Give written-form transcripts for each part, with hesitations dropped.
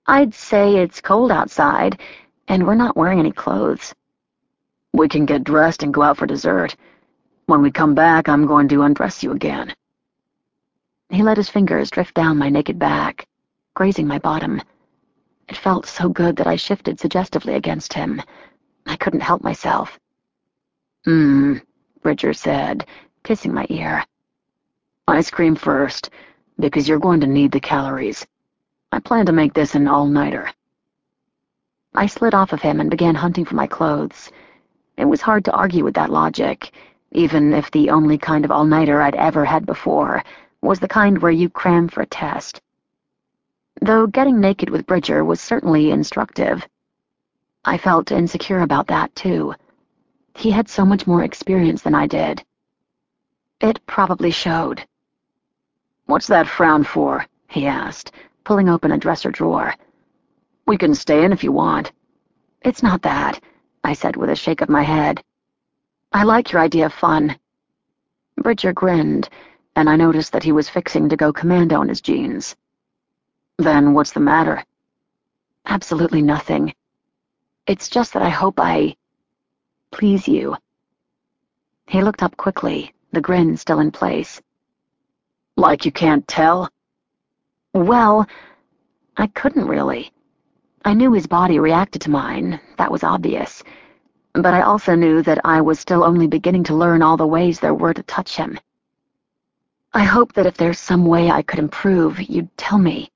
I'd say it's cold outside, and we're not wearing any clothes. We can get dressed and go out for dessert. When we come back, I'm going to undress you again. He let his fingers drift down my naked back, grazing my bottom. It felt so good that I shifted suggestively against him. I couldn't help myself. Bridger said, kissing my ear. Ice cream first, because you're going to need the calories. I plan to make this an all-nighter. I slid off of him and began hunting for my clothes. It was hard to argue with that logic, even if the only kind of all-nighter I'd ever had before was the kind where you cram for a test. Though getting naked with Bridger was certainly instructive, I felt insecure about that, too. He had so much more experience than I did. It probably showed. "What's that frown for?" he asked, pulling open a dresser drawer. "We can stay in if you want." "It's not that," I said with a shake of my head. "I like your idea of fun." Bridger grinned, and I noticed that he was fixing to go commando in his jeans. "Then what's the matter?" "Absolutely nothing. It's just that I hope I please you." He looked up quickly, the grin still in place. "Like you can't tell?" "Well, I couldn't really. I knew his body reacted to mine, that was obvious, but I also knew that I was still only beginning to learn all the ways there were to touch him. I hope that if there's some way I could improve, you'd tell me."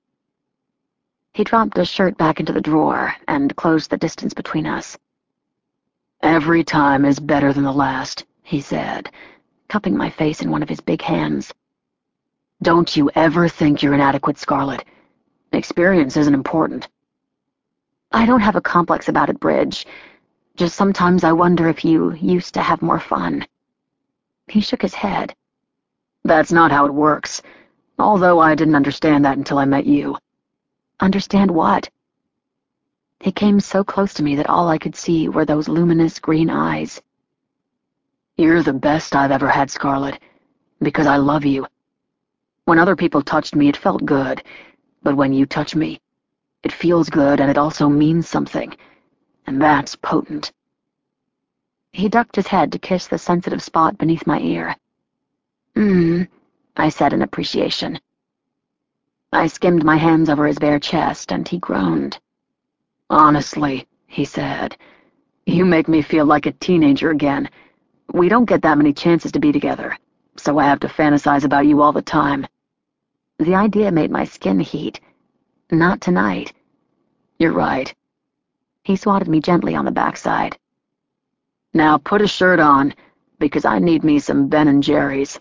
He dropped his shirt back into the drawer and closed the distance between us. "Every time is better than the last," he said, cupping my face in one of his big hands. "Don't you ever think you're inadequate, Scarlet. Experience isn't important." "I don't have a complex about it, Bridge. Just sometimes I wonder if you used to have more fun." He shook his head. "That's not how it works, although I didn't understand that until I met you." "Understand what?" He came so close to me that all I could see were those luminous green eyes. "You're the best I've ever had, Scarlet, because I love you. When other people touched me, it felt good, but when you touch me, it feels good and it also means something, and that's potent." He ducked his head to kiss the sensitive spot beneath my ear. I said in appreciation. I skimmed my hands over his bare chest, and he groaned. "Honestly," he said, "you make me feel like a teenager again. We don't get that many chances to be together, so I have to fantasize about you all the time." The idea made my skin heat. Not tonight. "You're right." He swatted me gently on the backside. "Now put a shirt on, because I need me some Ben & Jerry's."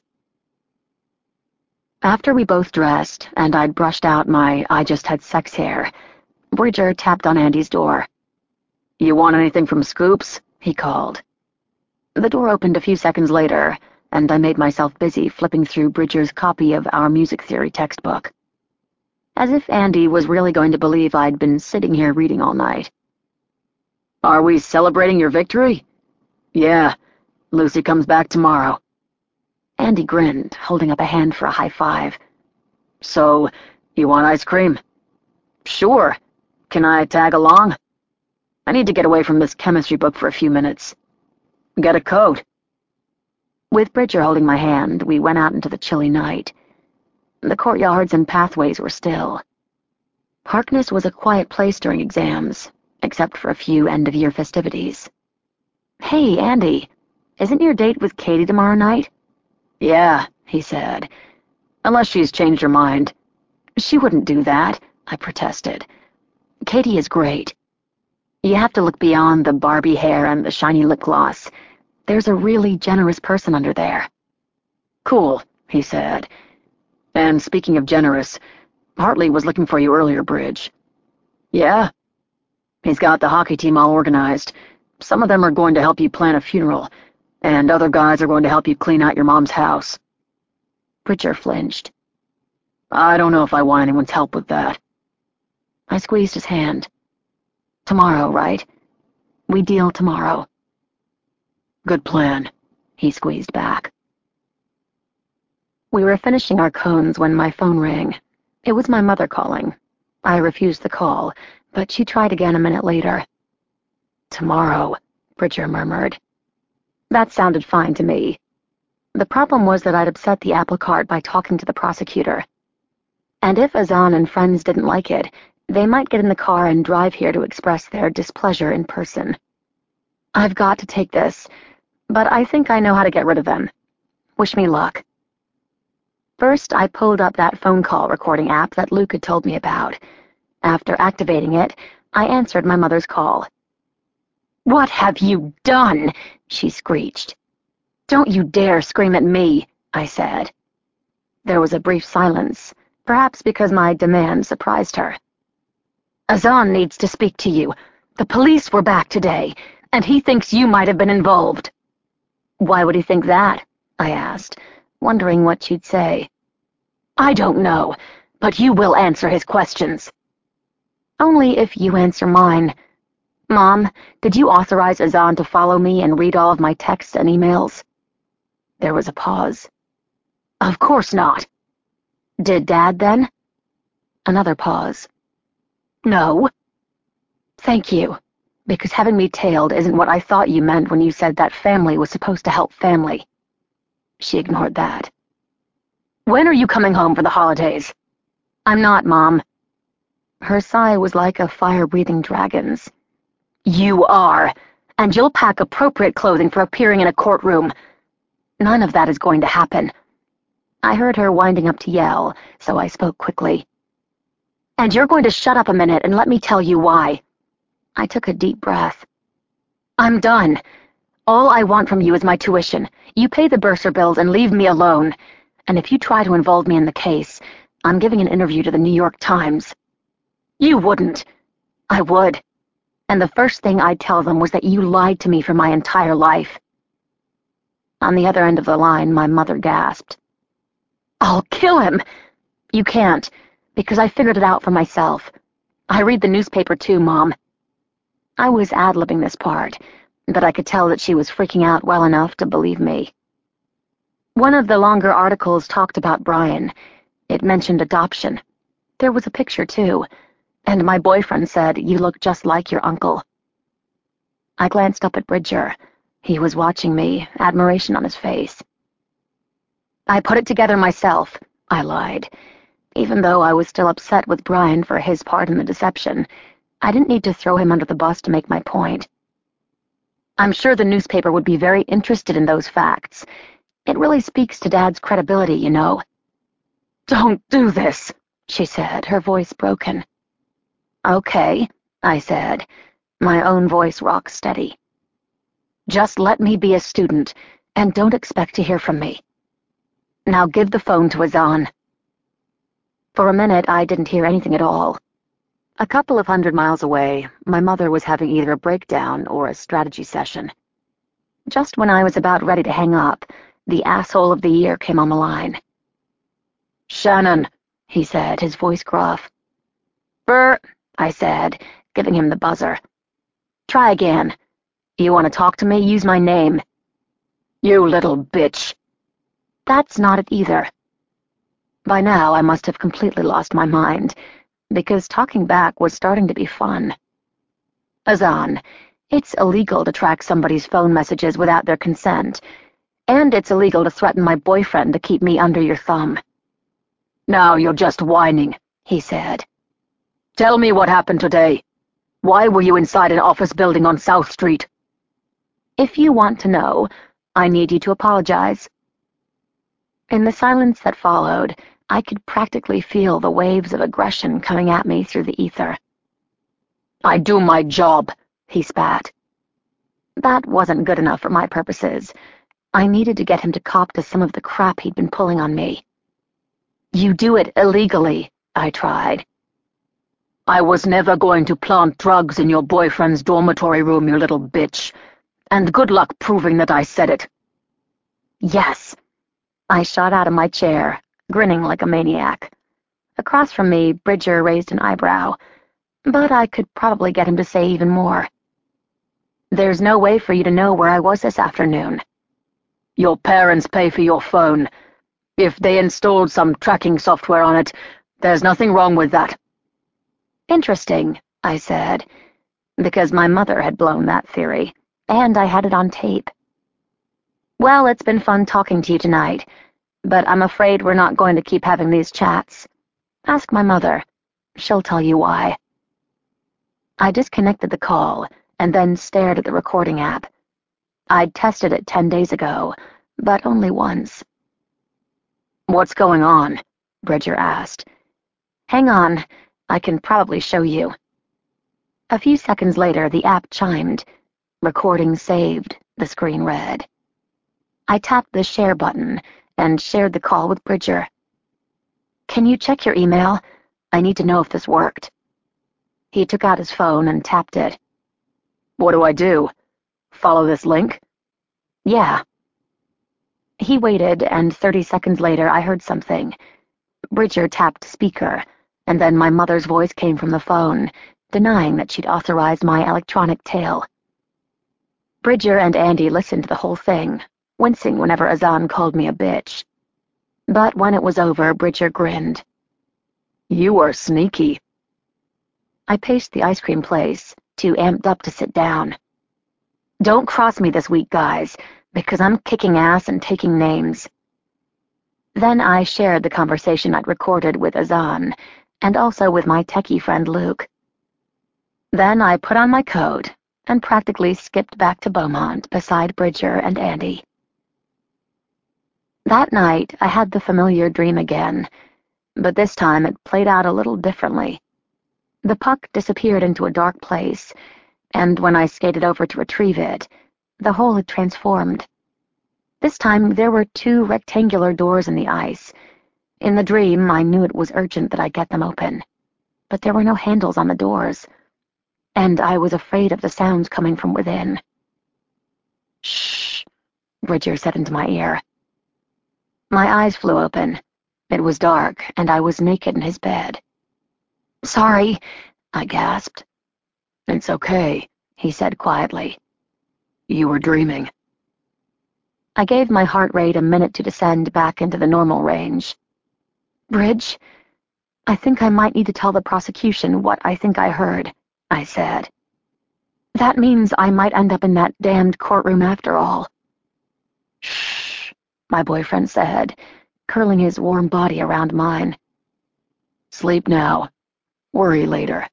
After we both dressed, and I'd brushed out my I just had sex hair, Bridger tapped on Andy's door. "You want anything from Scoops?" he called. The door opened a few seconds later, and I made myself busy flipping through Bridger's copy of our music theory textbook. As if Andy was really going to believe I'd been sitting here reading all night. "Are we celebrating your victory?" "Yeah. Lucy comes back tomorrow." Andy grinned, holding up a hand for a high five. "So, you want ice cream?" "Sure. Can I tag along? I need to get away from this chemistry book for a few minutes." "Get a coat." With Bridger holding my hand, we went out into the chilly night. The courtyards and pathways were still. Harkness was a quiet place during exams, except for a few end-of-year festivities. "Hey, Andy, isn't your date with Katie tomorrow night?" "Yeah," he said, "unless she's changed her mind." "She wouldn't do that," I protested. "Katie is great. You have to look beyond the Barbie hair and the shiny lip gloss. There's a really generous person under there." "Cool," he said. "And speaking of generous, Hartley was looking for you earlier, Bridge." "Yeah?" "He's got the hockey team all organized. Some of them are going to help you plan a funeral, and other guys are going to help you clean out your mom's house." Bridger flinched. "I don't know if I want anyone's help with that." I squeezed his hand. "Tomorrow, right? We deal tomorrow." "Good plan," he squeezed back. We were finishing our cones when my phone rang. It was my mother calling. I refused the call, but she tried again a minute later. "Tomorrow," Bridger murmured. That sounded fine to me. The problem was that I'd upset the apple cart by talking to the prosecutor. And if Azan and friends didn't like it, they might get in the car and drive here to express their displeasure in person. I've got to take this, but I think I know how to get rid of them. Wish me luck. First, I pulled up that phone call recording app that Luke had told me about. After activating it, I answered my mother's call. "What have you done?" she screeched. "Don't you dare scream at me," I said. There was a brief silence, perhaps because my demand surprised her. "Azan needs to speak to you. The police were back today, and he thinks you might have been involved." "Why would he think that?" I asked, wondering what she'd say. "I don't know, but you will answer his questions." "Only if you answer mine. Mom, did you authorize Azan to follow me and read all of my texts and emails?" There was a pause. "Of course not." "Did Dad, then?" Another pause. "No." "Thank you, because having me tailed isn't what I thought you meant when you said that family was supposed to help family." She ignored that. "When are you coming home for the holidays?" "I'm not, Mom." Her sigh was like a fire-breathing dragon's. "You are, and you'll pack appropriate clothing for appearing in a courtroom. None of that is going to happen." I heard her winding up to yell, so I spoke quickly. "And you're going to shut up a minute and let me tell you why." I took a deep breath. "I'm done. All I want from you is my tuition. You pay the bursar bills and leave me alone. And if you try to involve me in the case, I'm giving an interview to the New York Times." "You wouldn't." "I would. And the first thing I'd tell them was that you lied to me for my entire life." On the other end of the line, my mother gasped. "I'll kill him." "You can't, because I figured it out for myself. I read the newspaper too, Mom." I was ad-libbing this part, but I could tell that she was freaking out well enough to believe me. One of the longer articles talked about Brian. It mentioned adoption. There was a picture, too, and my boyfriend said, "You look just like your uncle." I glanced up at Bridger. He was watching me, admiration on his face. "I put it together myself," I lied. Even though I was still upset with Brian for his part in the deception, I didn't need to throw him under the bus to make my point. "I'm sure the newspaper would be very interested in those facts. It really speaks to Dad's credibility, you know." "Don't do this," she said, her voice broken. "Okay," I said, my own voice rock steady. "Just let me be a student, and don't expect to hear from me. Now give the phone to Azan." For a minute, I didn't hear anything at all. A couple of 100 miles away, my mother was having either a breakdown or a strategy session. Just when I was about ready to hang up, the asshole of the year came on the line. "Shannon," he said, his voice gruff. "Brr," I said, giving him the buzzer. "Try again. You want to talk to me? Use my name." "You little bitch." That's not it either. By now, I must have completely lost my mind, because talking back was starting to be fun. "Azan, it's illegal to track somebody's phone messages without their consent, and it's illegal to threaten my boyfriend to keep me under your thumb." "Now you're just whining," he said. "Tell me what happened today. Why were you inside an office building on South Street?" "If you want to know, I need you to apologize." In the silence that followed, I could practically feel the waves of aggression coming at me through the ether. "I do my job," he spat. That wasn't good enough for my purposes. I needed to get him to cop to some of the crap he'd been pulling on me. "You do it illegally," I tried. "I was never going to plant drugs in your boyfriend's dormitory room, you little bitch. And good luck proving that I said it." "Yes." I shot out of my chair, grinning like a maniac. Across from me, Bridger raised an eyebrow, but I could probably get him to say even more. "There's no way for you to know where I was this afternoon." "Your parents pay for your phone. If they installed some tracking software on it, there's nothing wrong with that." Interesting, I said, because my mother had blown that theory, and I had it on tape. Well, it's been fun talking to you tonight, but I'm afraid we're not going to keep having these chats. Ask my mother. She'll tell you why. I disconnected the call and then stared at the recording app. I'd tested it 10 days ago, but only once. What's going on? Bridger asked. Hang on, I can probably show you. A few seconds later, the app chimed. Recording saved, the screen read. I tapped the share button and shared the call with Bridger. Can you check your email? I need to know if this worked. He took out his phone and tapped it. What do I do? Follow this link? Yeah. He waited, and 30 seconds later I heard something. Bridger tapped speaker, and then my mother's voice came from the phone, denying that she'd authorized my electronic tail. Bridger and Andy listened to the whole thing, wincing whenever Azan called me a bitch. But when it was over, Bridger grinned. You are sneaky. I paced the ice cream place, too amped up to sit down. Don't cross me this week, guys, because I'm kicking ass and taking names. Then I shared the conversation I'd recorded with Azan, and also with my techie friend Luke. Then I put on my coat and practically skipped back to Beaumont beside Bridger and Andy. That night, I had the familiar dream again, but this time it played out a little differently. The puck disappeared into a dark place, and when I skated over to retrieve it, the hole had transformed. This time, there were 2 rectangular doors in the ice. In the dream, I knew it was urgent that I get them open, but there were no handles on the doors, and I was afraid of the sounds coming from within. Shh, Bridger said into my ear. My eyes flew open. It was dark, and I was naked in his bed. Sorry, I gasped. It's okay, he said quietly. You were dreaming. I gave my heart rate a minute to descend back into the normal range. Bridge, I think I might need to tell the prosecution what I think I heard, I said. That means I might end up in that damned courtroom after all. Shh, my boyfriend said, curling his warm body around mine. Sleep now. Worry later.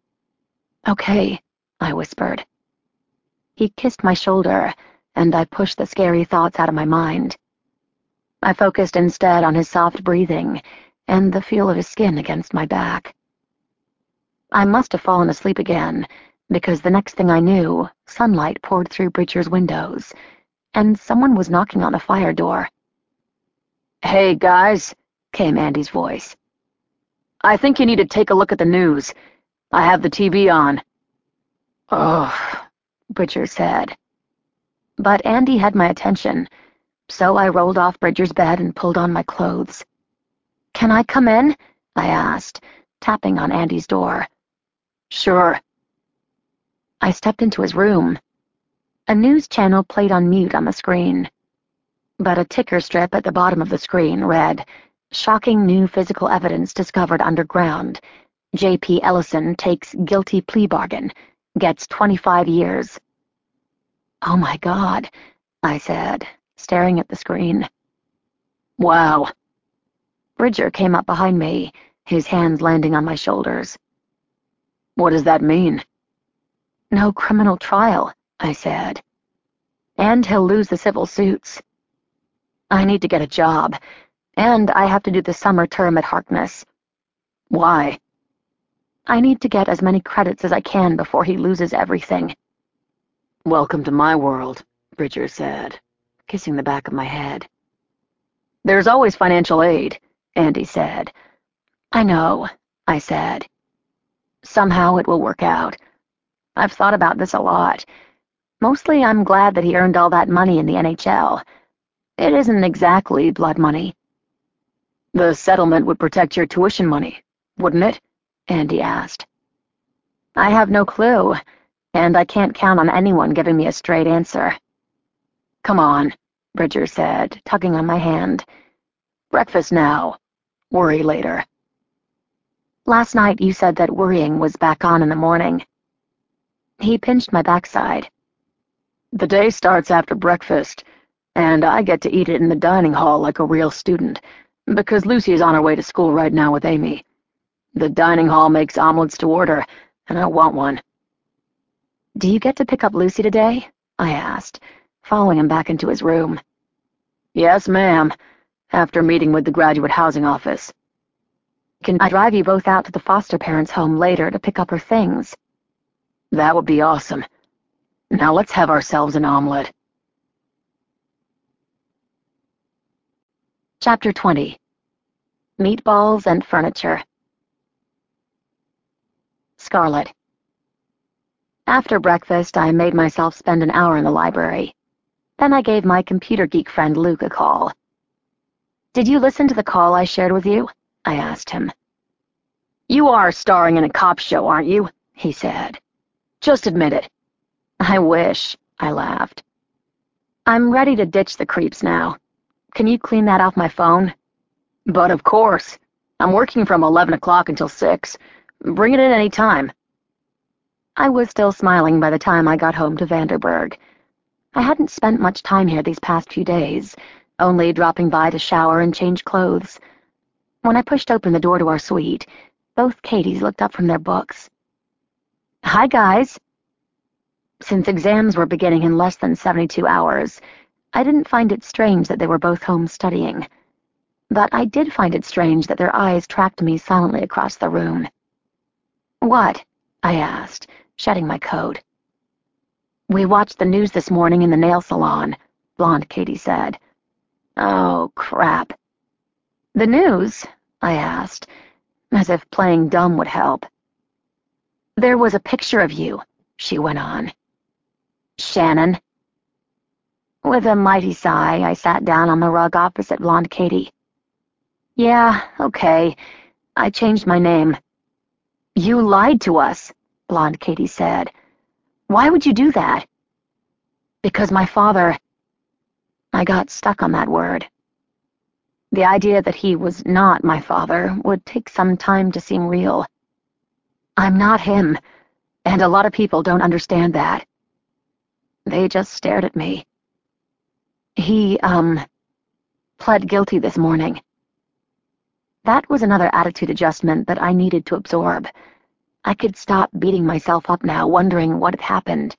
Okay, I whispered. He kissed my shoulder, and I pushed the scary thoughts out of my mind. I focused instead on his soft breathing and the feel of his skin against my back. I must have fallen asleep again, because the next thing I knew, sunlight poured through Bridger's windows, and someone was knocking on the fire door. Hey, guys, came Andy's voice. I think you need to take a look at the news. I have the TV on. Ugh, Bridger said. But Andy had my attention, so I rolled off Bridger's bed and pulled on my clothes. Can I come in? I asked, tapping on Andy's door. Sure. I stepped into his room. A news channel played on mute on the screen, but a ticker strip at the bottom of the screen read, "Shocking new physical evidence discovered underground. J.P. Ellison takes guilty plea bargain, gets 25 years. Oh my God, I said, staring at the screen. Wow. Bridger came up behind me, his hands landing on my shoulders. What does that mean? No criminal trial, I said. And he'll lose the civil suits. I need to get a job, and I have to do the summer term at Harkness. Why? I need to get as many credits as I can before he loses everything. Welcome to my world, Bridger said, kissing the back of my head. There's always financial aid, Andy said. I know, I said. Somehow it will work out. I've thought about this a lot. Mostly I'm glad that he earned all that money in the NHL. It isn't exactly blood money. The settlement would protect your tuition money, wouldn't it? Andy asked. I have no clue, and I can't count on anyone giving me a straight answer. Come on, Bridger said, tugging on my hand. Breakfast now. Worry later. Last night you said that worrying was back on in the morning. He pinched my backside. The day starts after breakfast, and I get to eat it in the dining hall like a real student, because Lucy is on her way to school right now with Amy. The dining hall makes omelets to order, and I want one. Do you get to pick up Lucy today? I asked, following him back into his room. Yes, ma'am, after meeting with the graduate housing office. Can I drive you both out to the foster parents' home later to pick up her things? That would be awesome. Now let's have ourselves an omelet. Chapter 20. Meatballs and Furniture. Scarlet. After breakfast, I made myself spend an hour in the library. Then I gave my computer geek friend Luke a call. Did you listen to the call I shared with you? I asked him. You are starring in a cop show, aren't you? He said. Just admit it. I wish, I laughed. I'm ready to ditch the creeps now. Can you clean that off my phone? But of course. I'm working from 11 o'clock until 6. Bring it in any time. I was still smiling by the time I got home to Vanderburg. I hadn't spent much time here these past few days, only dropping by to shower and change clothes. When I pushed open the door to our suite, both Katies looked up from their books. Hi, guys. Since exams were beginning in less than 72 hours, I didn't find it strange that they were both home studying. But I did find it strange that their eyes tracked me silently across the room. What? I asked, shedding my coat. We watched the news this morning in the nail salon, blonde Katie said. Oh, crap. The news? I asked, as if playing dumb would help. There was a picture of you, she went on. Shannon. With a mighty sigh, I sat down on the rug opposite blonde Katie. Yeah, okay. I changed my name. You lied to us, blonde Katie said. Why would you do that? Because my father... I got stuck on that word. The idea that he was not my father would take some time to seem real. I'm not him, and a lot of people don't understand that. They just stared at me. He, pled guilty this morning. That was another attitude adjustment that I needed to absorb. I could stop beating myself up now, wondering what had happened.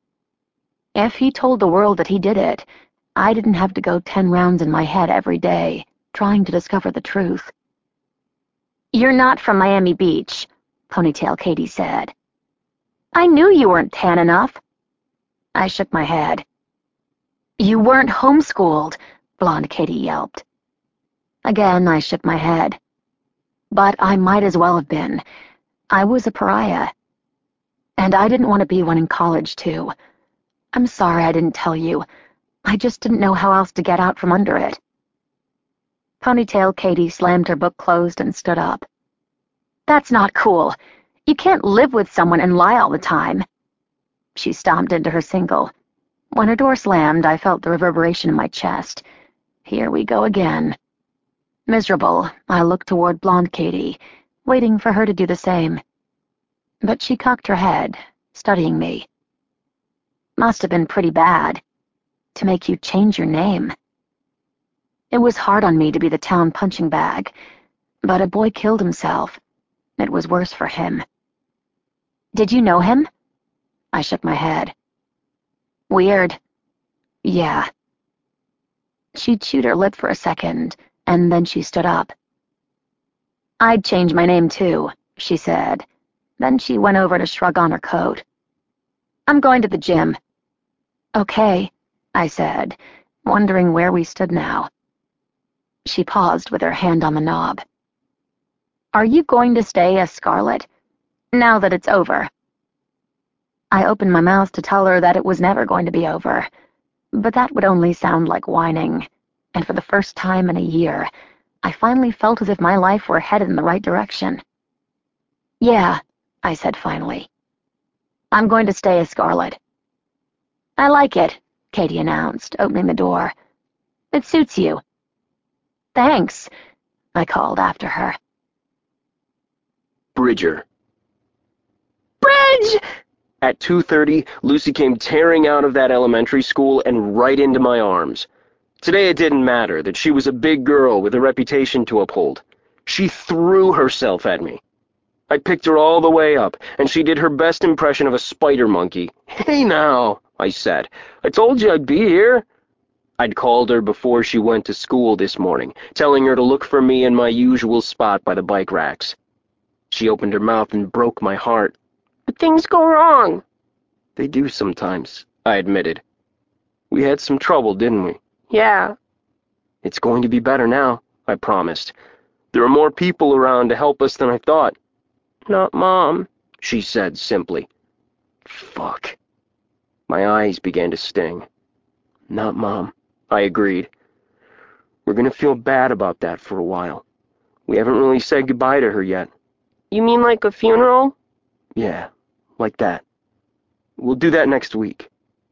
If he told the world that he did it, I didn't have to go 10 rounds in my head every day, trying to discover the truth. You're not from Miami Beach, Ponytail Katie said. I knew you weren't tan enough. I shook my head. You weren't homeschooled, blonde Katie yelped. Again, I shook my head. But I might as well have been. I was a pariah. And I didn't want to be one in college, too. I'm sorry I didn't tell you. I just didn't know how else to get out from under it. Ponytail Katie slammed her book closed and stood up. That's not cool. You can't live with someone and lie all the time. She stomped into her single. When her door slammed, I felt the reverberation in my chest. Here we go again. Miserable, I looked toward blonde Katie, waiting for her to do the same. But she cocked her head, studying me. Must have been pretty bad, to make you change your name. It was hard on me to be the town punching bag, but a boy killed himself. It was worse for him. Did you know him? I shook my head. Weird. Yeah. She chewed her lip for a second, and then she stood up. I'd change my name too, she said. Then she went over to shrug on her coat. I'm going to the gym. Okay, I said, wondering where we stood now. She paused with her hand on the knob. Are you going to stay as Scarlet, now that it's over? I opened my mouth to tell her that it was never going to be over, but that would only sound like whining, and for the first time in a year, I finally felt as if my life were headed in the right direction. Yeah, I said finally. I'm going to stay as Scarlet. I like it, Katie announced, opening the door. It suits you. Thanks, I called after her. Bridger. Bridge! At 2:30, Lucy came tearing out of that elementary school and right into my arms. Today it didn't matter that she was a big girl with a reputation to uphold. She threw herself at me. I picked her all the way up, and she did her best impression of a spider monkey. "Hey now," I said. "I told you I'd be here." I'd called her before she went to school this morning, telling her to look for me in my usual spot by the bike racks. She opened her mouth and broke my heart. "But things go wrong." "They do sometimes," I admitted. "We had some trouble, didn't we?" "Yeah." "It's going to be better now," I promised. "There are more people around to help us than I thought." "Not Mom," she said simply. Fuck. My eyes began to sting. "Not Mom," I agreed. "We're gonna feel bad about that for a while. We haven't really said goodbye to her yet." "You mean like a funeral?" "Yeah, like that. We'll do that next week."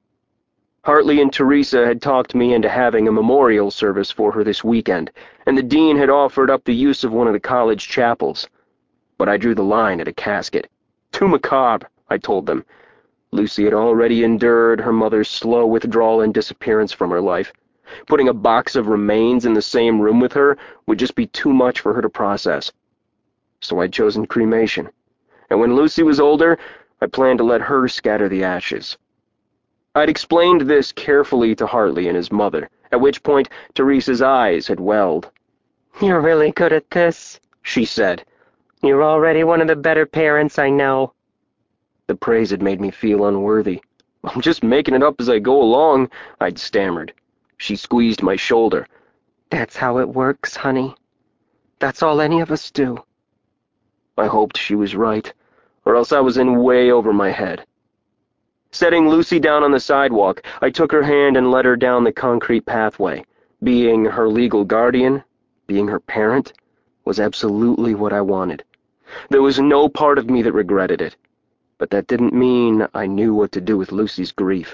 Hartley and Teresa had talked me into having a memorial service for her this weekend, and the dean had offered up the use of one of the college chapels. But I drew the line at a casket. Too macabre, I told them. Lucy had already endured her mother's slow withdrawal and disappearance from her life. Putting a box of remains in the same room with her would just be too much for her to process. So I'd chosen cremation. And when Lucy was older, I planned to let her scatter the ashes. I'd explained this carefully to Hartley and his mother, at which point Teresa's eyes had welled. "You're really good at this," she said. "You're already one of the better parents I know." The praise had made me feel unworthy. "I'm just making it up as I go along," I'd stammered. She squeezed my shoulder. "That's how it works, honey. That's all any of us do." I hoped she was right, or else I was in way over my head. Setting Lucy down on the sidewalk, I took her hand and led her down the concrete pathway. Being her legal guardian, being her parent, was absolutely what I wanted. There was no part of me that regretted it, but that didn't mean I knew what to do with Lucy's grief.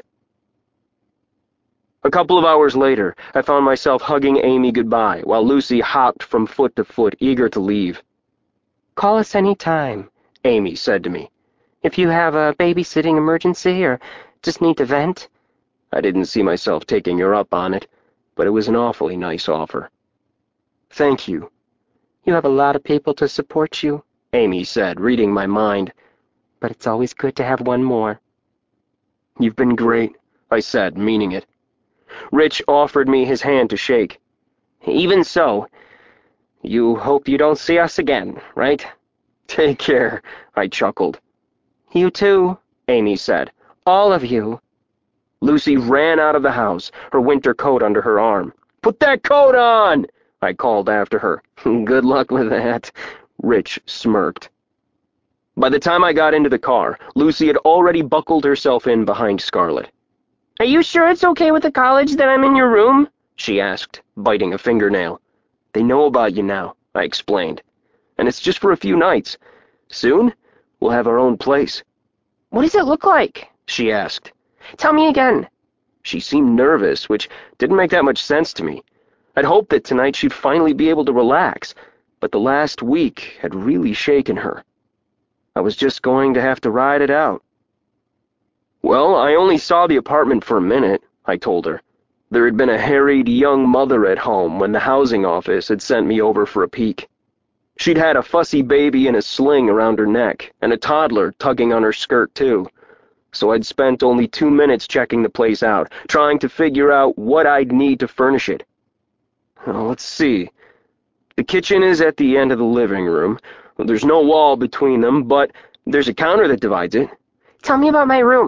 A couple of hours later, I found myself hugging Amy goodbye, while Lucy hopped from foot to foot, eager to leave. "Call us any time," Amy said to me. "if you have a babysitting emergency or just need to vent." I didn't see myself taking her up on it, but it was an awfully nice offer. "Thank you." "You have a lot of people to support you," Amy said, reading my mind. "but it's always good to have one more." "You've been great," I said, meaning it. Rich offered me his hand to shake. "Even so, you hope you don't see us again, right?" "Take care," I chuckled. "You too," Amy said. "All of you." Lucy ran out of the house, her winter coat under her arm. "Put that coat on!" I called after her. "Good luck with that," Rich smirked. By the time I got into the car, Lucy had already buckled herself in behind Scarlett. "Are you sure it's okay with the college that I'm in your room?" she asked, biting a fingernail. "They know about you now," I explained. "And it's just for a few nights. Soon, we'll have our own place." "What does it look like?" she asked. "Tell me again." She seemed nervous, which didn't make that much sense to me. I'd hoped that tonight she'd finally be able to relax, but the last week had really shaken her. I was just going to have to ride it out. "Well, I only saw the apartment for a minute," I told her. There had been a harried young mother at home when the housing office had sent me over for a peek. She'd had a fussy baby in a sling around her neck, and a toddler tugging on her skirt, too. So I'd spent only 2 minutes checking the place out, trying to figure out what I'd need to furnish it. Let's see. The kitchen is at the end of the living room. There's no wall between them, but there's a counter that divides it. "Tell me about my room."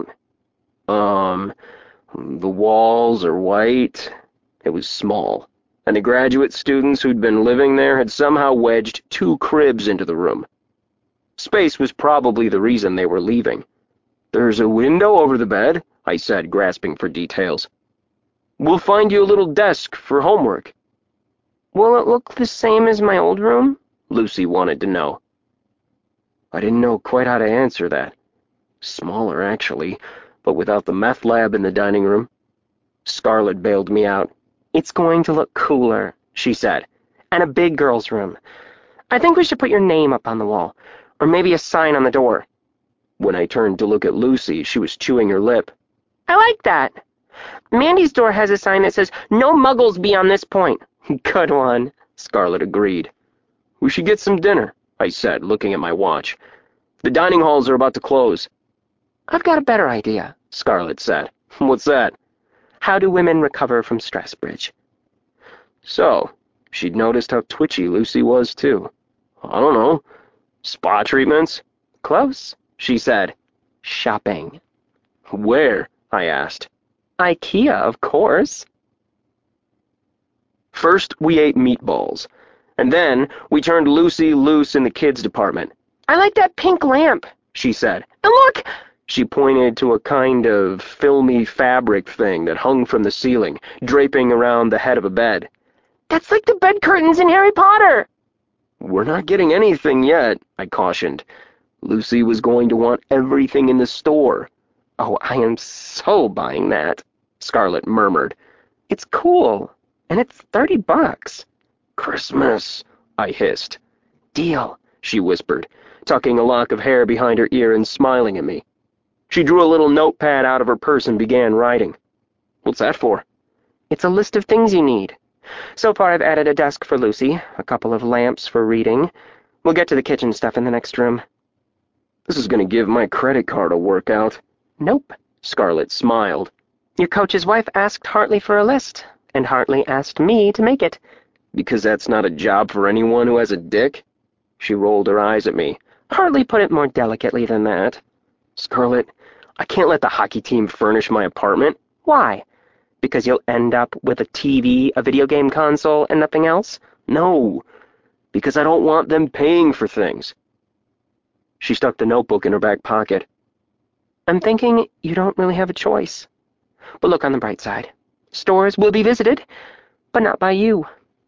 The walls are white. It was small, and the graduate students who'd been living there had somehow wedged 2 cribs into the room. Space was probably the reason they were leaving. "There's a window over the bed," I said, grasping for details. "We'll find you a little desk for homework." "Will it look the same as my old room?" Lucy wanted to know. I didn't know quite how to answer that. Smaller, actually, but without the meth lab in the dining room. Scarlett bailed me out. "It's going to look cooler," she said. "And a big girl's room. I think we should put your name up on the wall. Or maybe a sign on the door. When I turned to look at Lucy, she was chewing her lip. I like that. Mandy's door has a sign that says, "No muggles beyond this point." Good one, Scarlet agreed. We should get some dinner, I said, looking at my watch. The dining halls are about to close. I've got a better idea, Scarlet said. What's that? How do women recover from stress, Bridge? So, she'd noticed how twitchy Lucy was, too. I don't know. Spa treatments? Close, she said. Shopping. Where? I asked. IKEA, of course. First, we ate meatballs, and then we turned Lucy loose in the kids' department. I like that pink lamp, she said. And look! She pointed to a kind of filmy fabric thing that hung from the ceiling, draping around the head of a bed. That's like the bed curtains in Harry Potter! We're not getting anything yet, I cautioned. Lucy was going to want everything in the store. Oh, I am so buying that, Scarlet murmured. It's cool, and it's $30. Christmas, I hissed. Deal, she whispered, tucking a lock of hair behind her ear and smiling at me. She drew a little notepad out of her purse and began writing. What's that for? It's a list of things you need. So far I've added a desk for Lucy, a couple of lamps for reading. We'll get to the kitchen stuff in the next room. This is going to give my credit card a workout. Nope, Scarlet smiled. Your coach's wife asked Hartley for a list, and Hartley asked me to make it. Because that's not a job for anyone who has a dick? She rolled her eyes at me. Hartley put it more delicately than that. Scarlet, I can't let the hockey team furnish my apartment. Why? Because you'll end up with a TV, a video game console, and nothing else? No, because I don't want them paying for things. She stuck the notebook in her back pocket. I'm thinking you don't really have a choice. But look on the bright side. Stores will be visited, but not by you.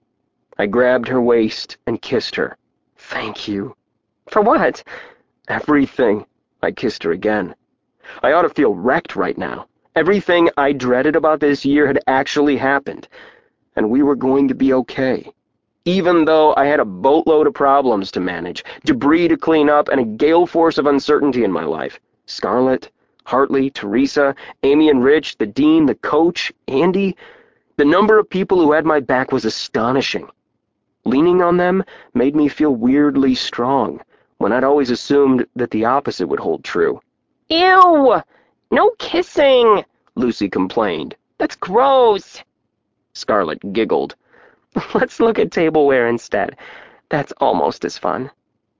I grabbed her waist and kissed her. Thank you. For what? Everything. I kissed her again. I ought to feel wrecked right now. Everything I dreaded about this year had actually happened, and we were going to be okay. Even though I had a boatload of problems to manage, debris to clean up, and a gale force of uncertainty in my life. Scarlet, Hartley, Teresa, Amy and Rich, the dean, the coach, Andy. The number of people who had my back was astonishing. Leaning on them made me feel weirdly strong, when I'd always assumed that the opposite would hold true. Ew! No kissing, Lucy complained. That's gross. Scarlet giggled. Let's look at tableware instead. That's almost as fun.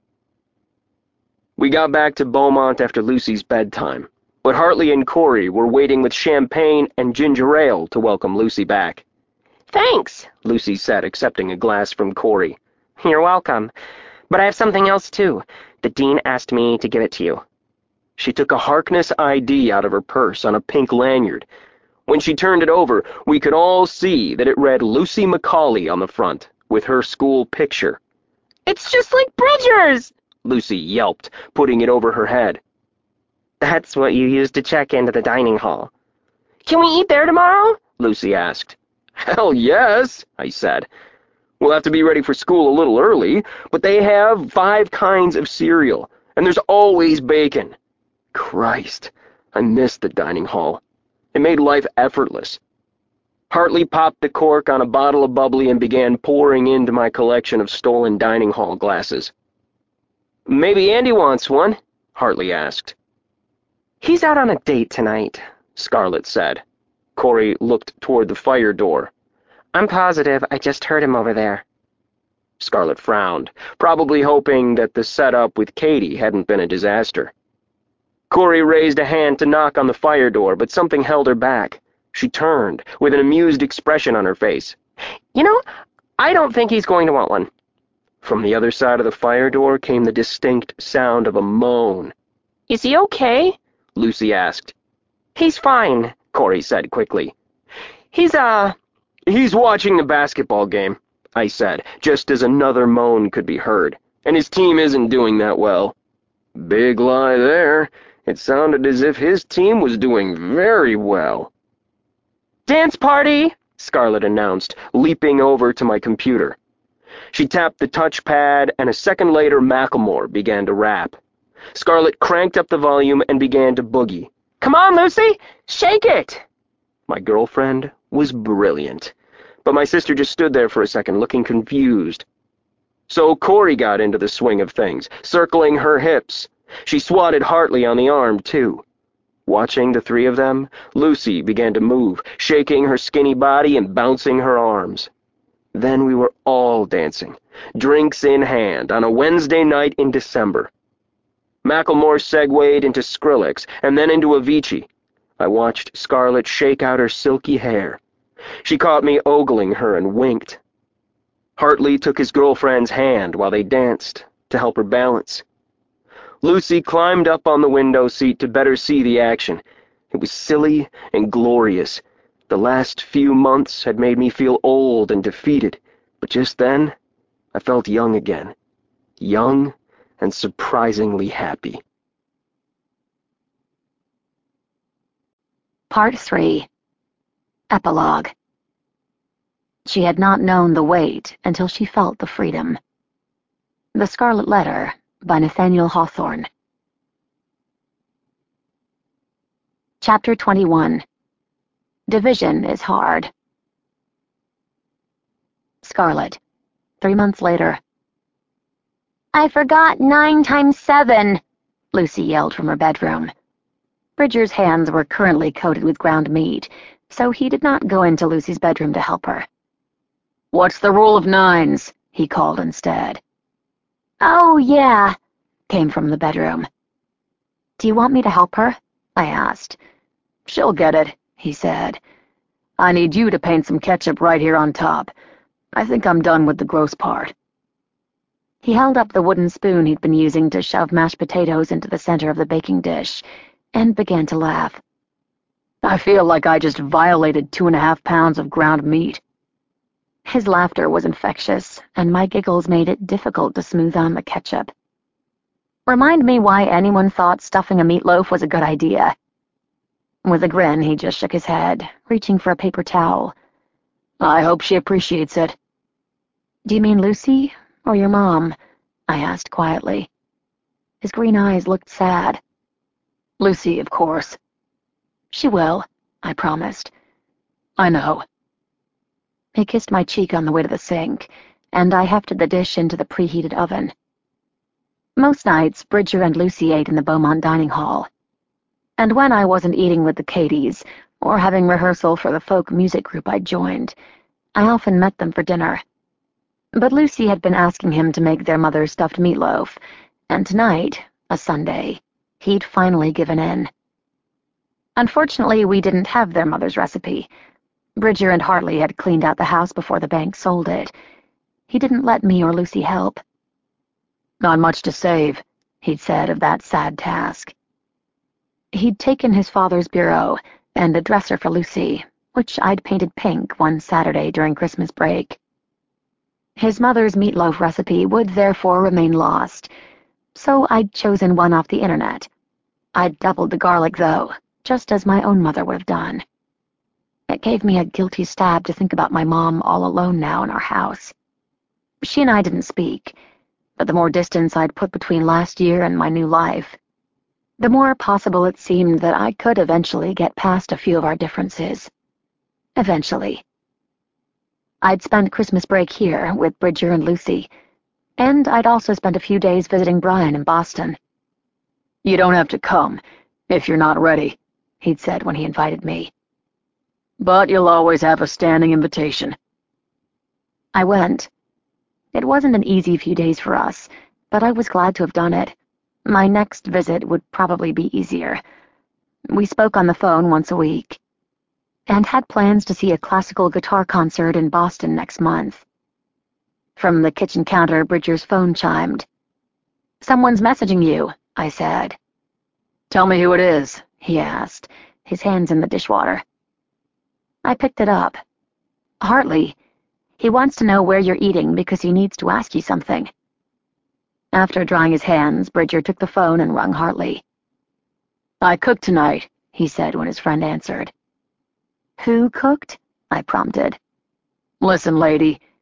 We got back to Beaumont after Lucy's bedtime, but Hartley and Corey were waiting with champagne and ginger ale to welcome Lucy back. Thanks, Lucy said, accepting a glass from Corey. You're welcome. But I have something else, too. The dean asked me to give it to you. She took a Harkness ID out of her purse on a pink lanyard. When she turned it over, we could all see that it read Lucy Macaulay on the front, with her school picture. It's just like Bridger's, Lucy yelped, putting it over her head. That's what you used to check into the dining hall. Can we eat there tomorrow? Lucy asked. Hell yes, I said. We'll have to be ready for school a little early, but they have 5 kinds of cereal, and there's always bacon. Christ, I missed the dining hall. It made life effortless. Hartley popped the cork on a bottle of bubbly and began pouring into my collection of stolen dining hall glasses. Maybe Andy wants one, Hartley asked. He's out on a date tonight, Scarlet said. Corey looked toward the fire door. I'm positive I just heard him over there. Scarlet frowned, probably hoping that the setup with Katie hadn't been a disaster. Corey raised a hand to knock on the fire door, but something held her back. She turned, with an amused expression on her face. You know, I don't think he's going to want one. From the other side of the fire door came the distinct sound of a moan. Is he okay? Lucy asked. He's fine, Corey said quickly. He's watching the basketball game, I said, just as another moan could be heard. And his team isn't doing that well. Big lie there. It sounded as if his team was doing very well. Dance party, Scarlet announced, leaping over to my computer. She tapped the touchpad, and a second later Macklemore began to rap. Scarlett cranked up the volume and began to boogie. "Come on, Lucy! Shake it!" My girlfriend was brilliant, but my sister just stood there for a second, looking confused. So Corey got into the swing of things, circling her hips. She swatted Hartley on the arm, too. Watching the three of them, Lucy began to move, shaking her skinny body and bouncing her arms. Then we were all dancing, drinks in hand, on a Wednesday night in December. Macklemore segued into Skrillex, and then into Avicii. I watched Scarlett shake out her silky hair. She caught me ogling her and winked. Hartley took his girlfriend's hand while they danced, to help her balance. Lucy climbed up on the window seat to better see the action. It was silly and glorious. The last few months had made me feel old and defeated, but just then, I felt young again. Young and surprisingly happy. Part 3. Epilogue. She had not known the weight until she felt the freedom. The Scarlet Letter, by Nathaniel Hawthorne. Chapter 21. Division is hard. Scarlet, 3 months later. "I forgot 9 times 7, Lucy yelled from her bedroom. Bridger's hands were currently coated with ground meat, so he did not go into Lucy's bedroom to help her. "What's the rule of 9s?" he called instead. "Oh, yeah," came from the bedroom. "Do you want me to help her?" I asked. "She'll get it," he said. "I need you to paint some ketchup right here on top. I think I'm done with the gross part." He held up the wooden spoon he'd been using to shove mashed potatoes into the center of the baking dish, and began to laugh. "I feel like I just violated 2.5 pounds of ground meat." His laughter was infectious, and my giggles made it difficult to smooth on the ketchup. "Remind me why anyone thought stuffing a meatloaf was a good idea." With a grin, he just shook his head, reaching for a paper towel. "I hope she appreciates it." "Do you mean Lucy, or your mom?" I asked quietly. His green eyes looked sad. "Lucy, of course." "She will," I promised. "I know." He kissed my cheek on the way to the sink, and I hefted the dish into the preheated oven. Most nights, Bridger and Lucy ate in the Beaumont dining hall. And when I wasn't eating with the Katies, or having rehearsal for the folk music group I'd joined, I often met them for dinner. But Lucy had been asking him to make their mother's stuffed meatloaf, and tonight, a Sunday, he'd finally given in. Unfortunately, we didn't have their mother's recipe. Bridger and Hartley had cleaned out the house before the bank sold it. He didn't let me or Lucy help. "Not much to save," he'd said of that sad task. He'd taken his father's bureau and a dresser for Lucy, which I'd painted pink one Saturday during Christmas break. His mother's meatloaf recipe would therefore remain lost, so I'd chosen one off the internet. I'd doubled the garlic, though, just as my own mother would have done. It gave me a guilty stab to think about my mom all alone now in our house. She and I didn't speak, but the more distance I'd put between last year and my new life, the more possible it seemed that I could eventually get past a few of our differences. Eventually. I'd spent Christmas break here with Bridger and Lucy, and I'd also spent a few days visiting Brian in Boston. "You don't have to come, if you're not ready," he'd said when he invited me. "But you'll always have a standing invitation." I went. It wasn't an easy few days for us, but I was glad to have done it. My next visit would probably be easier. We spoke on the phone once a week, and had plans to see a classical guitar concert in Boston next month. From the kitchen counter, Bridger's phone chimed. "Someone's messaging you," I said. "Tell me who it is," he asked, his hands in the dishwater. I picked it up. "Hartley. He wants to know where you're eating because he needs to ask you something." After drying his hands, Bridger took the phone and rung Hartley. "I cooked tonight," he said when his friend answered. "Who cooked?" I prompted. "Listen, lady."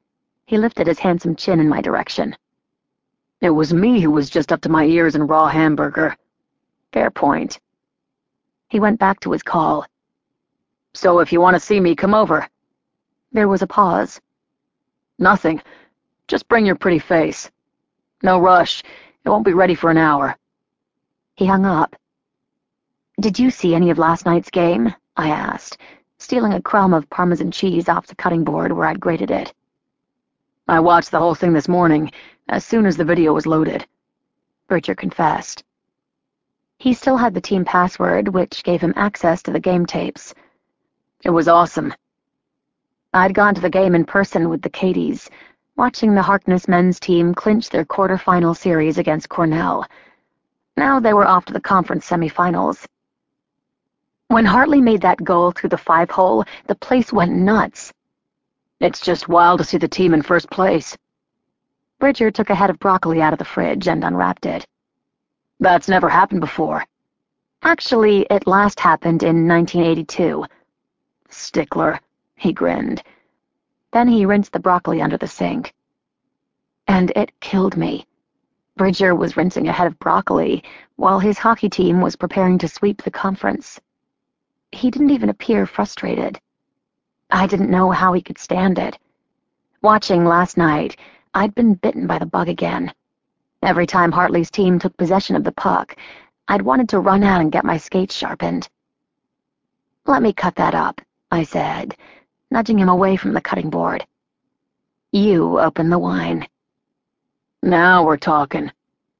He lifted his handsome chin in my direction. It was me who was just up to my ears in raw hamburger. Fair point. He went back to his call. So if you want to see me, come over. There was a pause. Nothing. Just bring your pretty face. No rush. It won't be ready for an hour. He hung up. Did you see any of last night's game? I asked, stealing a crumb of Parmesan cheese off the cutting board where I'd grated it. I watched the whole thing this morning, as soon as the video was loaded, Bridger confessed. He still had the team password, which gave him access to the game tapes. It was awesome. I'd gone to the game in person with the Katies, watching the Harkness men's team clinch their quarterfinal series against Cornell. Now they were off to the conference semifinals. When Hartley made that goal through the 5-hole, the place went nuts. It's just wild to see the team in first place. Bridger took a head of broccoli out of the fridge and unwrapped it. That's never happened before. Actually, it last happened in 1982. Stickler, he grinned. Then he rinsed the broccoli under the sink. And it killed me. Bridger was rinsing a head of broccoli while his hockey team was preparing to sweep the conference. He didn't even appear frustrated. I didn't know how he could stand it. Watching last night, I'd been bitten by the bug again. Every time Hartley's team took possession of the puck, I'd wanted to run out and get my skates sharpened. Let me cut that up, I said, nudging him away from the cutting board. You open the wine. Now we're talking.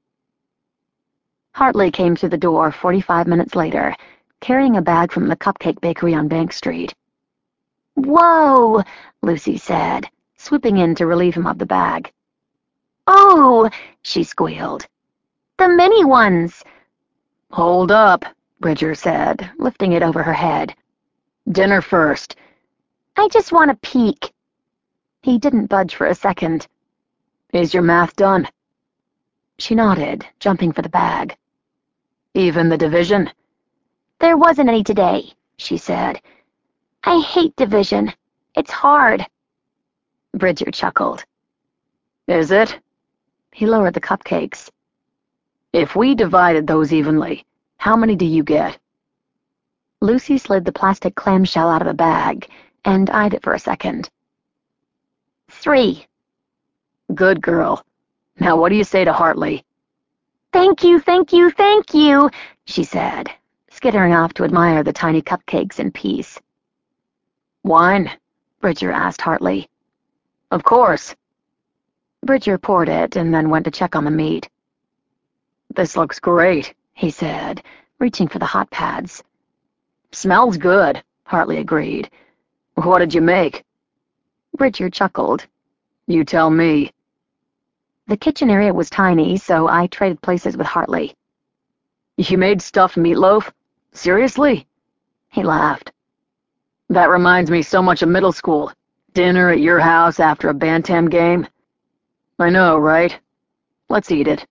Hartley came through the door 45 minutes later, carrying a bag from the Cupcake Bakery on Bank Street. Whoa, Lucy said, swooping in to relieve him of the bag. Oh, she squealed. The mini ones. Hold up, Bridger said, lifting it over her head. Dinner first. I just want a peek. He didn't budge for a second. Is your math done? She nodded, jumping for the bag. Even the division? There wasn't any today, she said. I hate division. It's hard. Bridger chuckled. Is it? He lowered the cupcakes. If we divided those evenly, how many do you get? Lucy slid the plastic clamshell out of the bag and eyed it for a second. 3. Good girl. Now what do you say to Hartley? Thank you, thank you, thank you, she said, skittering off to admire the tiny cupcakes in peace. Wine? Bridger asked Hartley. Of course. Bridger poured it and then went to check on the meat. This looks great, he said, reaching for the hot pads. Smells good, Hartley agreed. What did you make? Bridger chuckled. You tell me. The kitchen area was tiny, so I traded places with Hartley. You made stuffed meatloaf? Seriously? He laughed. That reminds me so much of middle school. Dinner at your house after a Bantam game. I know, right? Let's eat it.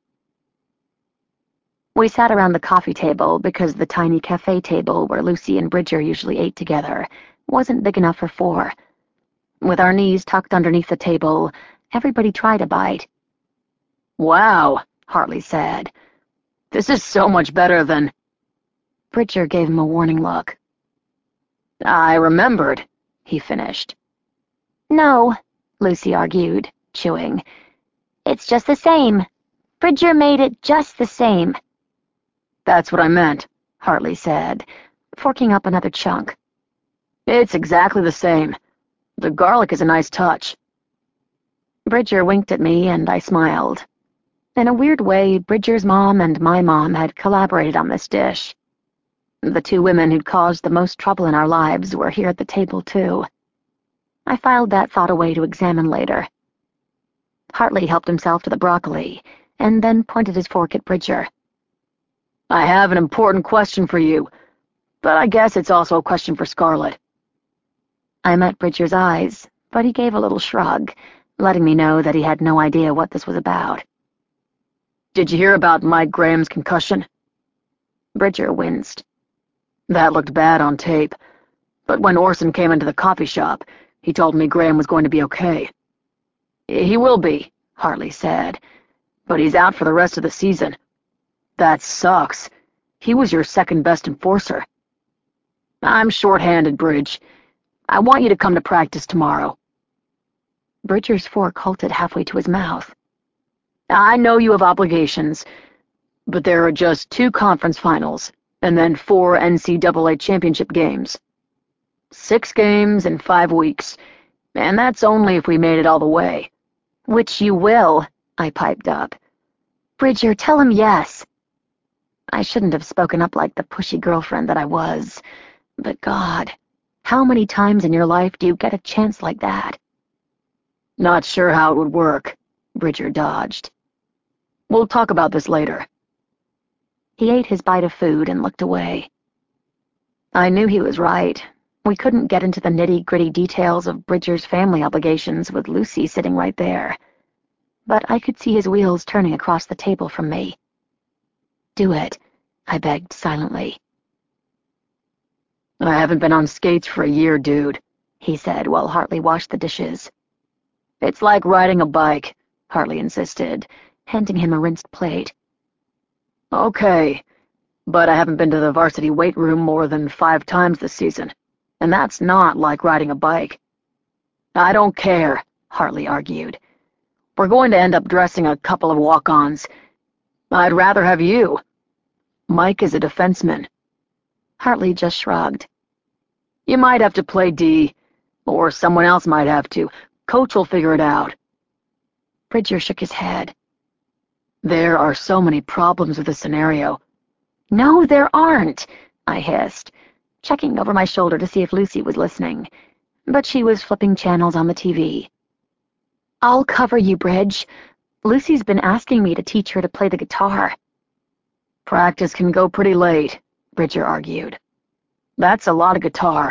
We sat around the coffee table because the tiny cafe table where Lucy and Bridger usually ate together wasn't big enough for 4. With our knees tucked underneath the table, everybody tried a bite. Wow, Hartley said. This is so much better than... Bridger gave him a warning look. I remembered, he finished. No, Lucy argued, chewing. It's just the same. Bridger made it just the same. That's what I meant, Hartley said, forking up another chunk. It's exactly the same. The garlic is a nice touch. Bridger winked at me, and I smiled. In a weird way, Bridger's mom and my mom had collaborated on this dish. The 2 women who'd caused the most trouble in our lives were here at the table, too. I filed that thought away to examine later. Hartley helped himself to the broccoli, and then pointed his fork at Bridger. I have an important question for you, but I guess it's also a question for Scarlett. I met Bridger's eyes, but he gave a little shrug, letting me know that he had no idea what this was about. Did you hear about Mike Graham's concussion? Bridger winced. That looked bad on tape, but when Orson came into the coffee shop, he told me Graham was going to be okay. He will be, Hartley said, but he's out for the rest of the season. That sucks. He was your second-best enforcer. I'm short-handed, Bridge. I want you to come to practice tomorrow. Bridger's fork halted halfway to his mouth. I know you have obligations, but there are just 2 conference finals, and then 4 NCAA championship games. 6 games in 5 weeks, and that's only if we made it all the way. Which you will, I piped up. Bridger, tell him yes. I shouldn't have spoken up like the pushy girlfriend that I was, but God, how many times in your life do you get a chance like that? Not sure how it would work, Bridger dodged. We'll talk about this later. He ate his bite of food and looked away. I knew he was right. We couldn't get into the nitty-gritty details of Bridger's family obligations with Lucy sitting right there. But I could see his wheels turning across the table from me. Do it, I begged silently. I haven't been on skates for a year, dude, he said while Hartley washed the dishes. It's like riding a bike, Hartley insisted, handing him a rinsed plate. Okay, but I haven't been to the varsity weight room more than 5 times this season, and that's not like riding a bike. I don't care, Hartley argued. We're going to end up dressing a couple of walk-ons. I'd rather have you. Mike is a defenseman. Hartley just shrugged. You might have to play D, or someone else might have to. Coach will figure it out. Bridger shook his head. There are so many problems with the scenario. No, there aren't, I hissed, checking over my shoulder to see if Lucy was listening, but she was flipping channels on the TV. I'll cover you, Bridge. Lucy's been asking me to teach her to play the guitar. Practice can go pretty late, Bridger argued. That's a lot of guitar.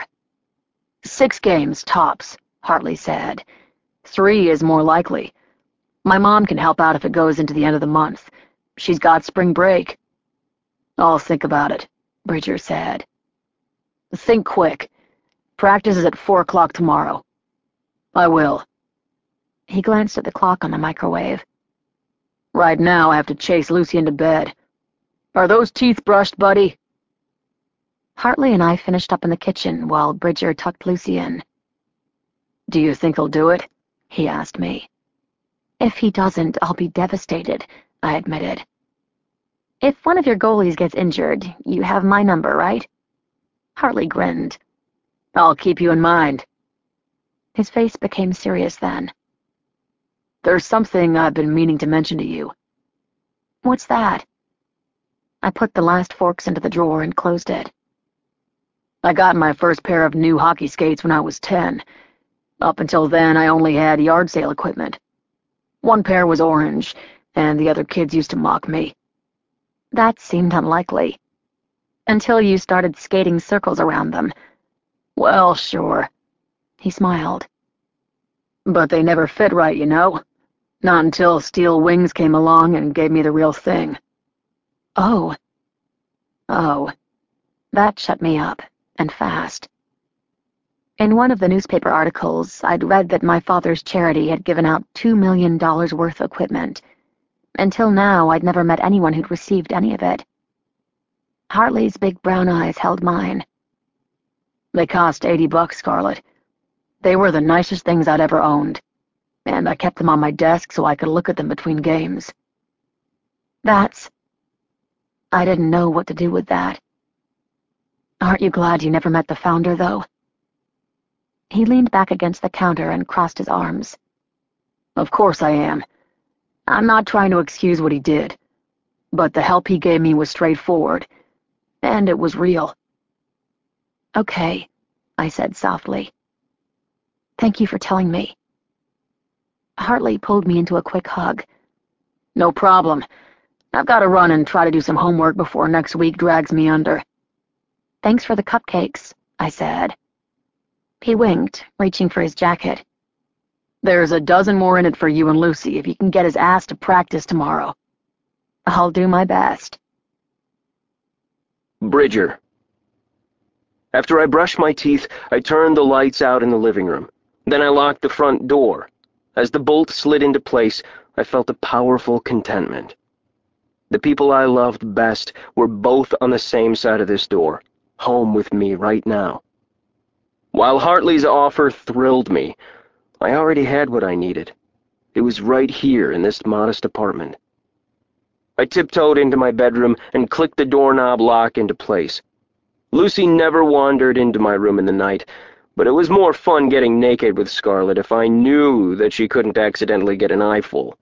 6 games, tops, Hartley said. 3 is more likely. My mom can help out if it goes into the end of the month. She's got spring break. I'll think about it, Bridger said. Think quick. Practice is at 4 o'clock tomorrow. I will. He glanced at the clock on the microwave. Right now I have to chase Lucy into bed. Are those teeth brushed, buddy? Hartley and I finished up in the kitchen while Bridger tucked Lucy in. Do you think he'll do it? He asked me. If he doesn't, I'll be devastated, I admitted. If one of your goalies gets injured, you have my number, right? Hartley grinned. I'll keep you in mind. His face became serious then. There's something I've been meaning to mention to you. What's that? I put the last forks into the drawer and closed it. I got my first pair of new hockey skates when I was 10. Up until then, I only had yard sale equipment. 1 pair was orange, and the other kids used to mock me. That seemed unlikely. Until you started skating circles around them. Well, sure. He smiled. But they never fit right, you know? Not until Steel Wings came along and gave me the real thing. Oh. Oh. That shut me up, and fast. In one of the newspaper articles, I'd read that my father's charity had given out $2 million worth of equipment. Until now, I'd never met anyone who'd received any of it. Hartley's big brown eyes held mine. They cost $80, Scarlett. They were the nicest things I'd ever owned, and I kept them on my desk so I could look at them between games. I didn't know what to do with that. Aren't you glad you never met the founder, though? He leaned back against the counter and crossed his arms. Of course I am. I'm not trying to excuse what he did, but the help he gave me was straightforward, and it was real. Okay, I said softly. Thank you for telling me. Hartley pulled me into a quick hug. No problem. I've got to run and try to do some homework before next week drags me under. Thanks for the cupcakes, I said. He winked, reaching for his jacket. There's a dozen more in it for you and Lucy if you can get his ass to practice tomorrow. I'll do my best. Bridger. After I brushed my teeth, I turned the lights out in the living room. Then I locked the front door. As the bolt slid into place, I felt a powerful contentment. The people I loved best were both on the same side of this door, home with me right now. While Hartley's offer thrilled me, I already had what I needed. It was right here in this modest apartment. I tiptoed into my bedroom and clicked the doorknob lock into place. Lucy never wandered into my room in the night, but it was more fun getting naked with Scarlett if I knew that she couldn't accidentally get an eyeful.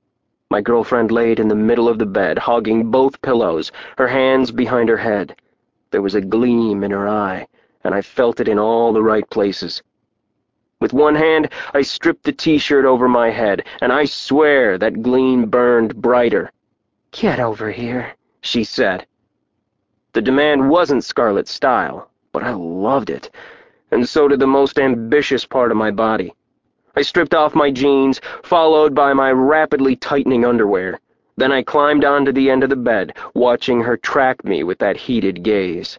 My girlfriend laid in the middle of the bed, hugging both pillows, her hands behind her head. There was a gleam in her eye, and I felt it in all the right places. With one hand, I stripped the t-shirt over my head, and I swear that gleam burned brighter. "Get over here," she said. The demand wasn't Scarlett's style, but I loved it, and so did the most ambitious part of my body. I stripped off my jeans, followed by my rapidly tightening underwear. Then I climbed onto the end of the bed, watching her track me with that heated gaze.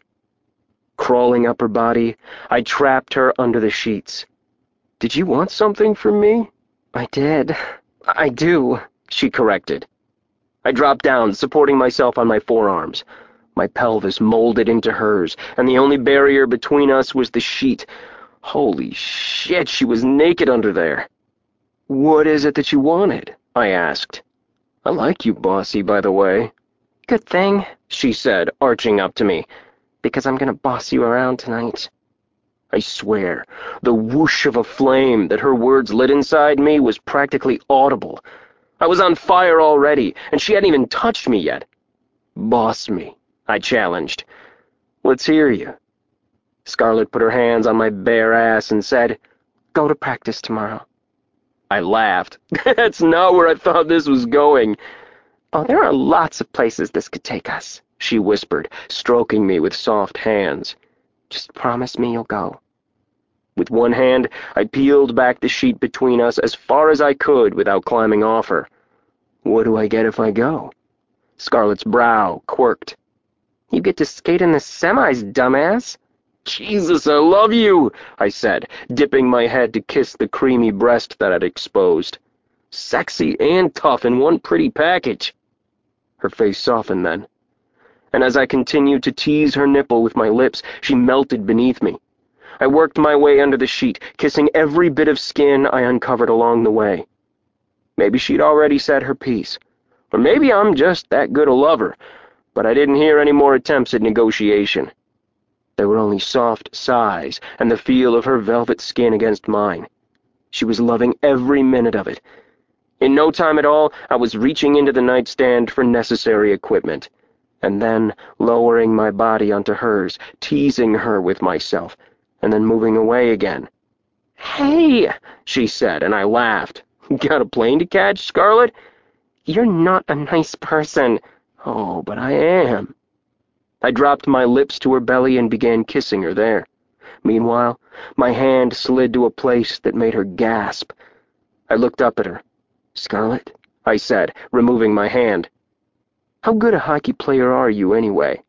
Crawling up her body, I trapped her under the sheets. "Did you want something from me?" "I did. I do," she corrected. I dropped down, supporting myself on my forearms. My pelvis molded into hers, and the only barrier between us was the sheet. Holy shit, she was naked under there. "What is it that you wanted?" I asked. "I like you, bossy, by the way." "Good thing," she said, arching up to me, "because I'm gonna boss you around tonight." I swear, the whoosh of a flame that her words lit inside me was practically audible. I was on fire already, and she hadn't even touched me yet. "Boss me," I challenged. "Let's hear you." Scarlett put her hands on my bare ass and said, "Go to practice tomorrow." I laughed. That's not where I thought this was going. "Oh, there are lots of places this could take us," she whispered, stroking me with soft hands. "Just promise me you'll go." With one hand, I peeled back the sheet between us as far as I could without climbing off her. "What do I get if I go?" Scarlett's brow quirked. "You get to skate in the semis, dumbass." "Jesus, I love you," I said, dipping my head to kiss the creamy breast that I'd exposed. Sexy and tough in one pretty package. Her face softened then, and as I continued to tease her nipple with my lips, she melted beneath me. I worked my way under the sheet, kissing every bit of skin I uncovered along the way. Maybe she'd already said her piece, or maybe I'm just that good a lover, but I didn't hear any more attempts at negotiation. There were only soft sighs and the feel of her velvet skin against mine. She was loving every minute of it. In no time at all, I was reaching into the nightstand for necessary equipment, and then lowering my body onto hers, teasing her with myself, and then moving away again. "Hey," she said, and I laughed. "Got a plane to catch, Scarlett?" "You're not a nice person." "Oh, but I am." I dropped my lips to her belly and began kissing her there. Meanwhile, my hand slid to a place that made her gasp. I looked up at her. "Scarlett," I said, removing my hand. "How good a hockey player are you, anyway?"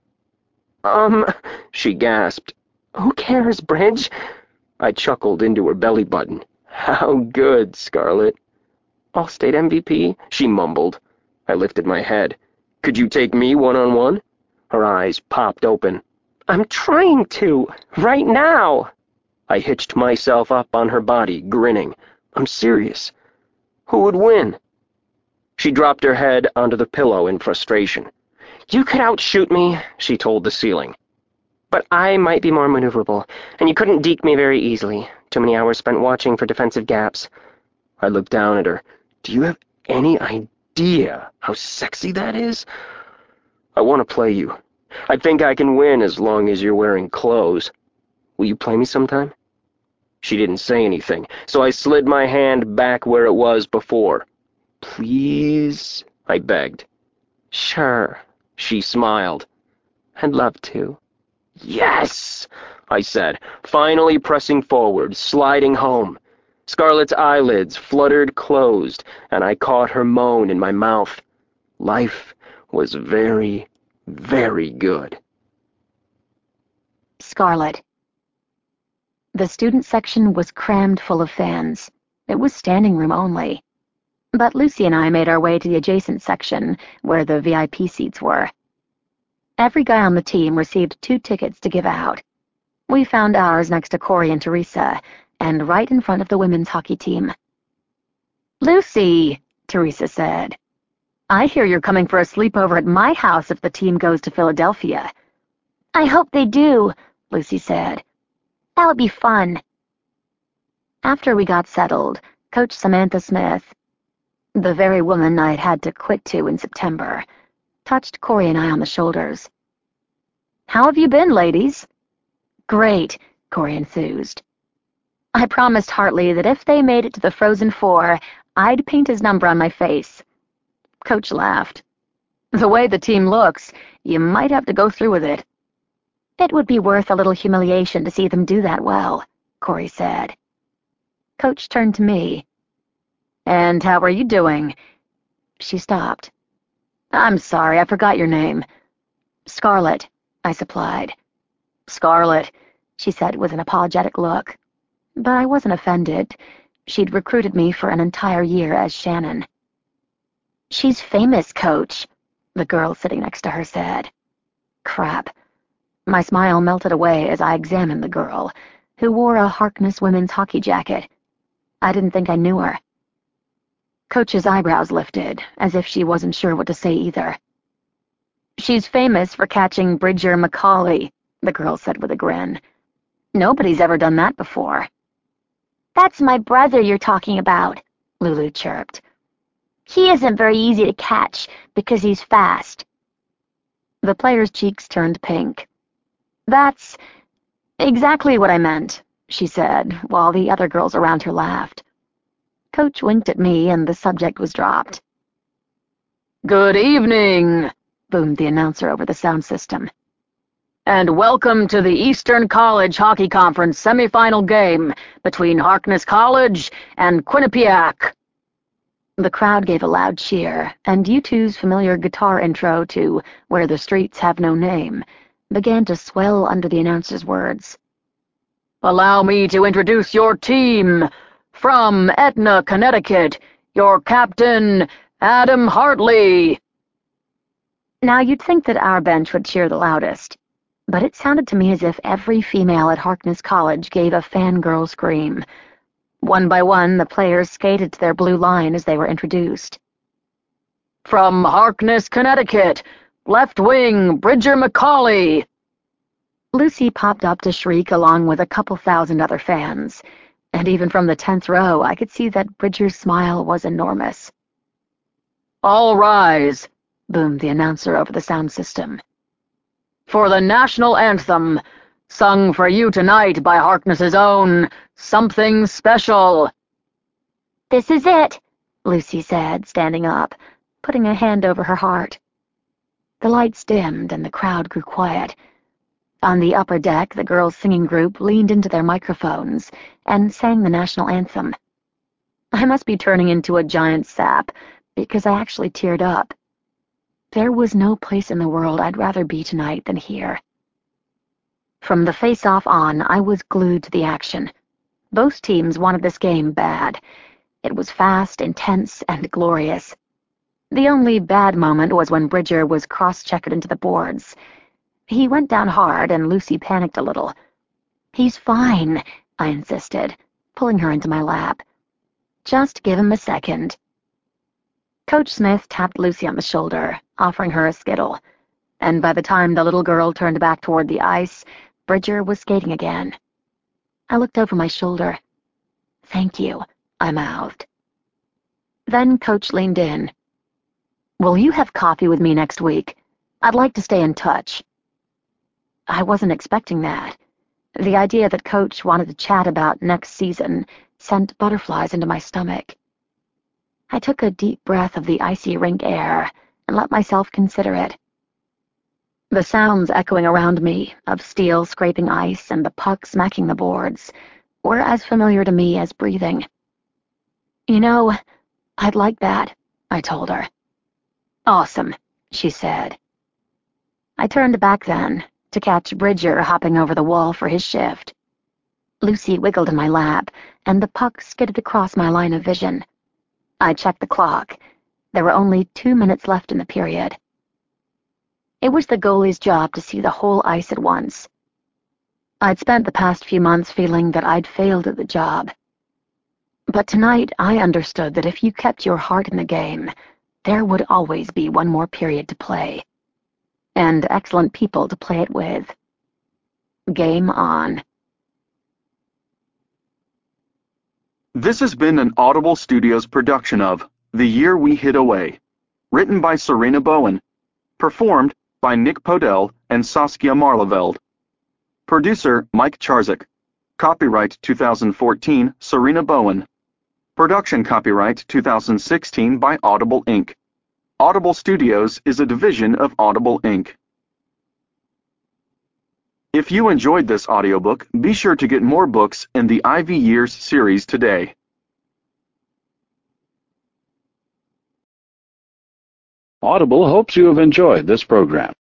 She gasped. "Who cares, Bridge?" I chuckled into her belly button. "How good, Scarlett?" "All-state MVP?" she mumbled. I lifted my head. "Could you take me one-on-one?" Her eyes popped open. "I'm trying to, right now." I hitched myself up on her body, grinning. "I'm serious. Who would win?" She dropped her head onto the pillow in frustration. "You could outshoot me," she told the ceiling. "But I might be more maneuverable, and you couldn't deke me very easily. Too many hours spent watching for defensive gaps." I looked down at her. "Do you have any idea how sexy that is? I want to play you. I think I can win as long as you're wearing clothes. Will you play me sometime?" She didn't say anything, so I slid my hand back where it was before. "Please?" I begged. "Sure," she smiled. "I'd love to." "Yes!" I said, finally pressing forward, sliding home. Scarlett's eyelids fluttered closed, and I caught her moan in my mouth. Life was very, very good. Scarlett. The student section was crammed full of fans. It was standing room only. But Lucy and I made our way to the adjacent section where the VIP seats were. Every guy on the team received 2 tickets to give out. We found ours next to Corey and Teresa, and right in front of the women's hockey team. "Lucy," Teresa said, "I hear you're coming for a sleepover at my house if the team goes to Philadelphia." "I hope they do," Lucy said. "That would be fun." After we got settled, Coach Samantha Smith, the very woman I'd had to quit to in September, touched Corey and I on the shoulders. "How have you been, ladies?" "Great," Corey enthused. "I promised Hartley that if they made it to the Frozen Four, I'd paint his number on my face." Coach laughed. "The way the team looks, you might have to go through with it." "It would be worth a little humiliation to see them do that well," Corey said. Coach turned to me. "And how are you doing?" She stopped. "I'm sorry, I forgot your name." "Scarlett," I supplied. "Scarlett," she said with an apologetic look. But I wasn't offended. She'd recruited me for an entire year as Shannon. "She's famous, Coach," the girl sitting next to her said. Crap. My smile melted away as I examined the girl, who wore a Harkness women's hockey jacket. I didn't think I knew her. Coach's eyebrows lifted, as if she wasn't sure what to say either. "She's famous for catching Bridger McCauley," the girl said with a grin. "Nobody's ever done that before." "That's my brother you're talking about," Lulu chirped. "He isn't very easy to catch because he's fast." The player's cheeks turned pink. "That's exactly what I meant," she said, while the other girls around her laughed. Coach winked at me, and the subject was dropped. "Good evening," boomed the announcer over the sound system. "And welcome to the Eastern College Hockey Conference semifinal game between Harkness College and Quinnipiac." The crowd gave a loud cheer, and U2's familiar guitar intro to "Where the Streets Have No Name" began to swell under the announcer's words. "Allow me to introduce your team. From Etna, Connecticut, your captain, Adam Hartley." Now you'd think that our bench would cheer the loudest, but it sounded to me as if every female at Harkness College gave a fangirl scream. One by one, the players skated to their blue line as they were introduced. "From Harkness, Connecticut, left wing, Bridger McCauley." Lucy popped up to shriek along with a couple thousand other fans, and even from the 10th row I could see that Bridger's smile was enormous. "All rise," boomed the announcer over the sound system. "For the national anthem, sung for you tonight by Harkness's own, Something Special." "This is it," Lucy said, standing up, putting a hand over her heart. The lights dimmed and the crowd grew quiet. On the upper deck, the girls' singing group leaned into their microphones and sang the national anthem. I must be turning into a giant sap, because I actually teared up. There was no place in the world I'd rather be tonight than here. From the face-off on, I was glued to the action. Both teams wanted this game bad. It was fast, intense, and glorious. The only bad moment was when Bridger was cross-checkered into the boards. He went down hard, and Lucy panicked a little. "He's fine," I insisted, pulling her into my lap. "Just give him a second." Coach Smith tapped Lucy on the shoulder, offering her a skittle, and by the time the little girl turned back toward the ice, Bridger was skating again. I looked over my shoulder. "Thank you," I mouthed. Then Coach leaned in. "Will you have coffee with me next week? I'd like to stay in touch." I wasn't expecting that. The idea that Coach wanted to chat about next season sent butterflies into my stomach. I took a deep breath of the icy rink air and let myself consider it. The sounds echoing around me, of steel scraping ice and the puck smacking the boards, were as familiar to me as breathing. "You know, I'd like that," I told her. "Awesome," she said. I turned back then, to catch Bridger hopping over the wall for his shift. Lucy wiggled in my lap, and the puck skidded across my line of vision. I checked the clock. There were only 2 minutes left in the period. It was the goalie's job to see the whole ice at once. I'd spent the past few months feeling that I'd failed at the job. But tonight I understood that if you kept your heart in the game, there would always be one more period to play. And excellent people to play it with. Game on. This has been an Audible Studios production of The Year We Hid Away, written by Serena Bowen, performed by Nick Podell and Saskia Marleveld. Producer Mike Charzik. Copyright 2014 Serena Bowen. Production copyright 2016 by Audible Inc. Audible Studios is a division of Audible Inc. If you enjoyed this audiobook, be sure to get more books in the Ivy Years series today. Audible hopes you have enjoyed this program.